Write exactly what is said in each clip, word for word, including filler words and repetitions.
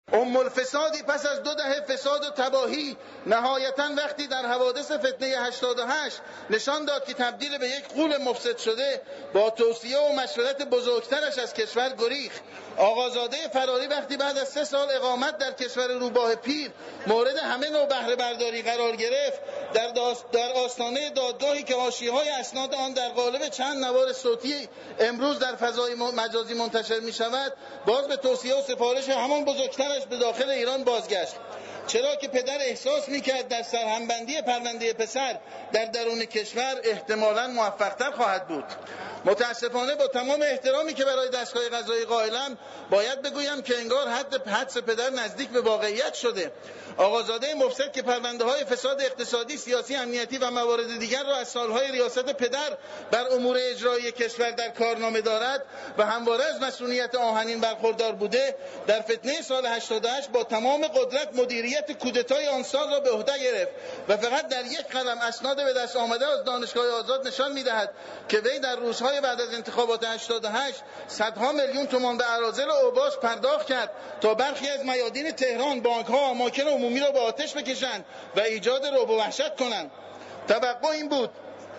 ام الفسادی پس از دو دهه فساد و تباهی نهایتاً وقتی در حوادث فتنه هشتاد و هشت نشان داد که تبدیل به یک غول مفسد شده، با توصیه و مشورت بزرگترش از کشور گریخت. آقازاده فراری وقتی بعد از سه سال اقامت در کشور روباه پیر مورد همه نوع بهره برداری قرار گرفت، در, در آستانه دادگاهی که حاشیه‌های اسناد آن در قالب چند نوار صوتی امروز در فضای مجازی منتشر می شود، باز به توصیه و سفارش همان بزرگترش به داخل ایران بازگشت. چرا که پدر احساس میکرد در سرهمبندی پرونده پسر در درون کشور احتمالاً موفق‌تر خواهد بود. متاسفانه با تمام احترامی که برای دستگاه قضایی قائلم، باید بگویم که انگار حد حدس پدر نزدیک به واقعیت شده. آقازاده مفسد که پرونده های فساد اقتصادی، سیاسی، امنیتی و موارد دیگر را از سالهای ریاست پدر بر امور اجرایی کشور در کارنامه دارد و همواره از مسئولیت آهنین برخوردار بوده، در فتنه سال هشتاد و هشت با تمام قدرت مدیریت کودتای آن سال را به عهده گرفت و فقط در یک قلم اسناد به دست آمده از دانشگاه آزاد نشان می‌دهد که وی در روزهای بعد از انتخابات هشتاد و هشت صدها میلیون تومان به اراذل اوباش پرداخت کرد تا برخی از میادین تهران، بانک‌ها، اماکن عمومی را به آتش بکشند و ایجاد رعب و وحشت کنند. توقع این بود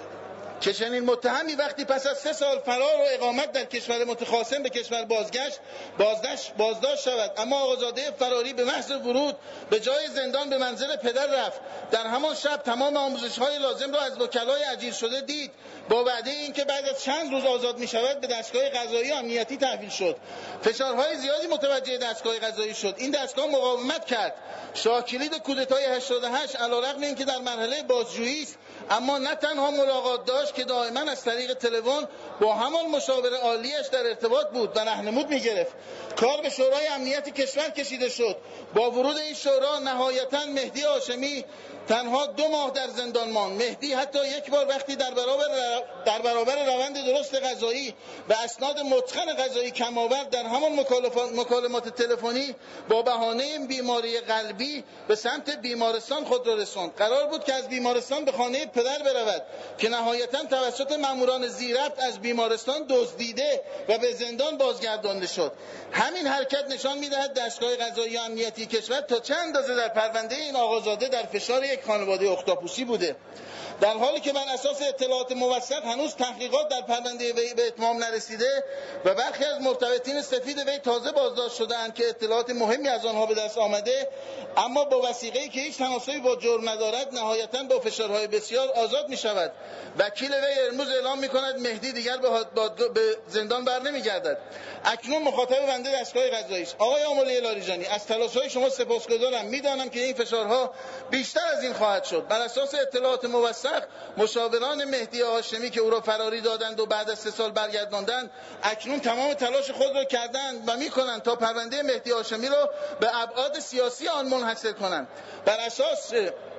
که چنین متهمی وقتی پس از سه سال فرار و اقامت در کشور متخاصم به کشور بازگشت بازداشت بازداشت شود، اما آقازاده فراری به محض ورود به جای زندان به منزل پدر رفت. در همان شب تمام آموزش‌های لازم را از وکلای اجیر شده دید، با وعده اینکه بعد از چند روز آزاد می شود به دستگاه قضایی و امنیتی تحویل شد. فشارهای زیادی متوجه دستگاه قضایی شد. این دستگاه مقاومت کرد. شاه کلید کودتای هشتاد و هشت علیرغم اینکه در مرحله بازجویی است، اما نه تنها ملاقات داشت که دائما از طریق تلفن با همان مشاور عالیش در ارتباط بود و راهنمود می‌گرفت. کار به شورای امنیت کشور کشیده شد. با ورود این شورا نهایتاً مهدی هاشمی تنها دو ماه در زندان ماند. مهدی حتی یک بار وقتی در برابر در برابر روند درست قضایی و اسناد متقن قضایی کم آورد، در همان مکالمات تلفنی با بهانه بیماری قلبی به سمت بیمارستان خود را رساند. قرار بود که از بیمارستان به خانه پدر برود که نهایتاً توسط ماموران ذی‌ربط از بیمارستان دزدیده و به زندان بازگردانده شد. همین حرکت نشان می‌دهد دستگاه قضایی و امنیتی کشور تا چند اندازه در پرونده این آقازاده در فشار یک خانواده اختاپوسی بوده. در حالی که بر اساس اطلاعات موثق هنوز تحقیقات در پرونده وی به اتمام نرسیده و برخی از مرتبطین سفید وی تازه بازداشت شده‌اند که اطلاعات مهمی از آنها به دست آمده، اما با وثیقه‌ای که هیچ تناسبی با جرم ندارد نهایتاً با فشارهای بسیار آزاد می شود. وکیل وی امروز اعلام می کند مهدی دیگر به زندان بر نمی گردد. اکنون مخاطب بنده دستگاه قضایی است. آقای آملی لاریجانی، از تلاش‌های شما سپاسگزارم. می‌دانم که این فشارها بیشتر از این خواهد شد. بر اساس اطلاعات موثق مشاوران مهدی هاشمی که او را فراری دادند و بعد از سه سال برگرداندند، اکنون تمام تلاش خود را کردند و می‌کنند تا پرونده مهدی هاشمی را به ابعاد سیاسی آن منحصر کنند. بر اساس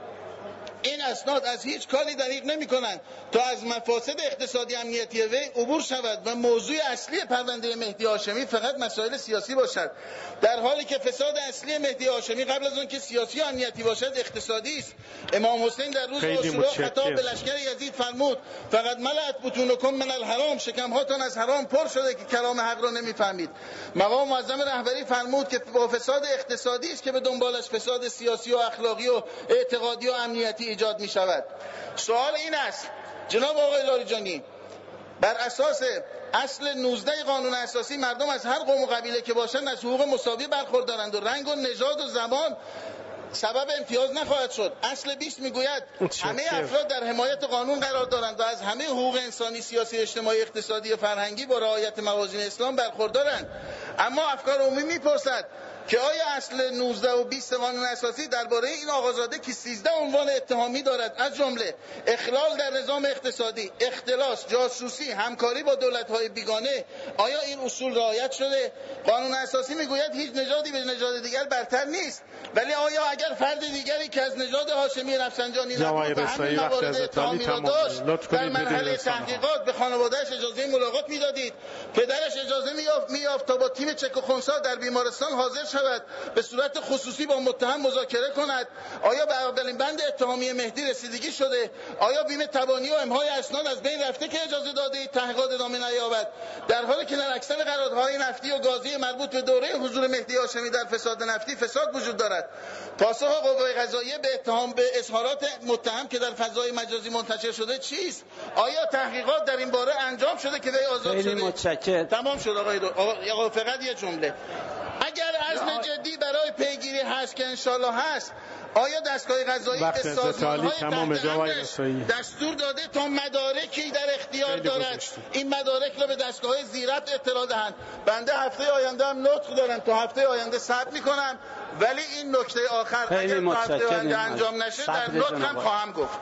این اسناد از هیچ کاری دریغ نمی کنند تا از مفاسد اقتصادی امنیتی وی عبور شود و موضوع اصلی پرونده مهدی هاشمی فقط مسائل سیاسی باشد، در حالی که فساد اصلی مهدی هاشمی قبل از آن که سیاسی و امنیتی باشد اقتصادی است. امام حسین در روز عاشورا خطاب به لشکر یزید فرمود فقط ملأت بطونکم من الحرام، شکمهاتان از حرام پر شده که کلام حق را نمیفهمید. مقام معظم رهبری فرمود که با فساد اقتصادی است که به دنبالش فساد سیاسی و اخلاقی و اعتقادی و امنیتی ایجاد می شود. سوال این است جناب آقای لاریجانی، بر اساس اصل نوزده قانون اساسی مردم از هر قوم و قبیله که باشند از حقوق مساوی برخوردارند و رنگ و نژاد و زبان سبب امتیاز نخواهد شد. اصل بیست میگوید همه افراد در حمایت قانون قرار دارند و از همه حقوق انسانی، سیاسی، اجتماعی، اقتصادی و فرهنگی با رعایت موازین اسلام برخوردارند. اما افکار عمومی میپرسد که آیا اصل نوزده و بیست قانون اساسی درباره این آقازاده که سیزده عنوان اتهامی دارد، از جمله اخلال در نظام اقتصادی، اختلاس، جاسوسی، همکاری با دولت‌های بیگانه، آیا این اصول رعایت شده؟ قانون اساسی میگوید هیچ نژادی به نژاد دیگر برتر نیست، ولی آیا اگر فرد دیگری که از نژاد هاشمی رفسنجانی نبود و همین موارد اتهامی را داشت در مرحله تحقیقات به خانواده‌اش اجازه ملاقات میدادید؟ پدرش اجازه می‌یافت می‌یافت تا با تیم چک و خنثی در بیمارستان حاضر نشود به صورت خصوصی با متهم مذاکره کند؟ آیا به اولین بند اتهامی مهدی رسیدگی شده؟ آیا بیم تبانی و امهای اسناد از بین رفته که اجازه داده تحقیقات ادامه نیابد؟ در حالی که در اکثر قراردادهای نفتی و گازی مربوط به دوره حضور مهدی هاشمی در فساد نفتی فساد وجود دارد. پاسخ قوه قضاییه به اتهام به اظهارات متهم که در فضای مجازی منتشر شده چیست؟ آیا تحقیقات در این باره انجام شده که وی آزاد شده؟ خیلی متشکرم. تمام شد آقای دو... آقا فقط یه جمله. اگر عزم جدی برای پیگیری هست که انشالله هست، آیا دستگاه قضایی به سازمان‌های تحت امرش دستور داده تا مدارکی در اختیار دارد این مدارک را به دستگاه زیربط اطلاع دهند؟ بنده هفته آینده هم نطق دارم، تا هفته آینده صبر میکنم، ولی این نکته آخر اگر تا هفته آینده انجام نشه در نطق هم خواهم گفت.